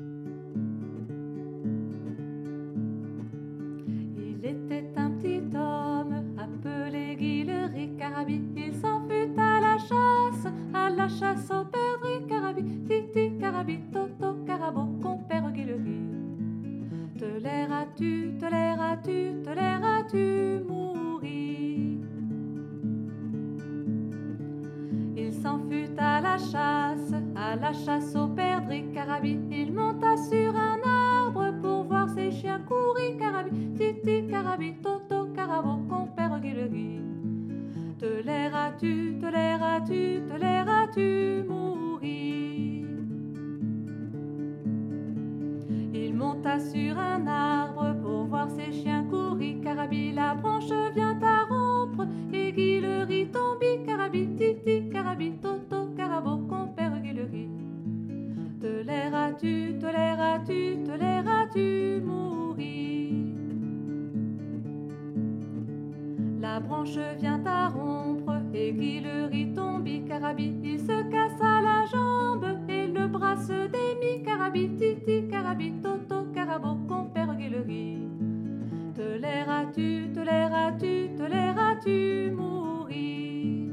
Il était un petit homme appelé Guillery Carabi. Il s'en fut à la chasse au perdrix Carabi. Titi Carabi, Toto Carabo, compère Guillery. Te lairas-tu, te lairas-tu, te lairas-tu mourir? Il s'en fut à la chasse au perdrix Carabi. Il monta sur un arbre pour voir ses chiens courir Carabi. Titi Carabi, Toto Carabo, compère Guillery. Te lairas-tu, te lairas-tu, te lairas-tu mourir? Il monta sur un arbre pour voir ses chiens courir Carabi. La branche vient à rompre et Guillery tombe Carabi. Titi Carabi, Toto Carabo, compère Guillery. Te lairas-tu, te lairas-tu, te lairas-tu mourir? La branche vient à rompre et Guillery tombe Carabi. Il se cassa la jambe et le bras se démit Carabi. Titi Carabi, Toto Carabo, compère Guillery. Te lairas-tu, te lairas-tu, te lairas-tu mourir?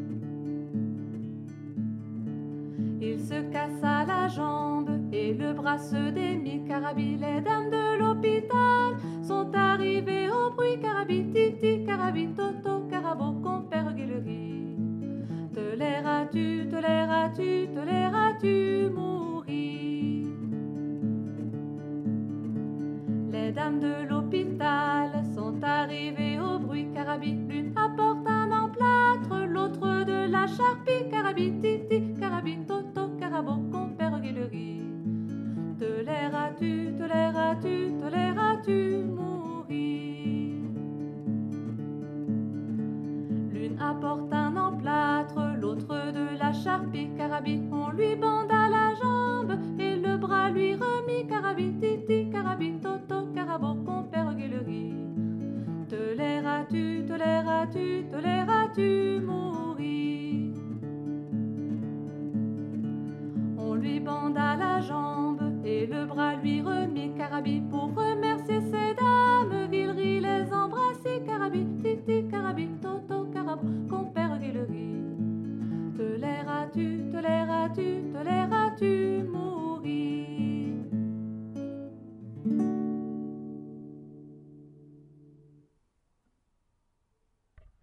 Il se cassa la jambe et le bras se démit Carabi. Les dames de l'hôpital sont arrivées au bruit Carabi. Titi Carabi, Toto Carabo, compère Guillery. Te lairas-tu, te lairas-tu, te lairas-tu mourir? Les dames de l'hôpital sont arrivées au bruit Carabi. L'une apporte un emplâtre, l'autre de la charpie Carabi. Titi Carabi, Toto Carabo, compère Guillery. Te lairas-tu, te lairas-tu, te lairas-tu mourir? L'une apporte un emplâtre, l'autre de la charpie Carabi. On lui banda la jambe et le bras lui remit Carabi. Titi Carabi, Toto Carabo, compère Guillery. Te lairas-tu, te lairas-tu, te lairas-tu mourir? On lui banda la jambe et le bras lui remit Carabi. Pour remercier ces dames, Guillery les embrassit Carabi. Titi Carabi, Toto Carabo, compère Guillery. Te lairas-tu, te lairas-tu, te lairas-tu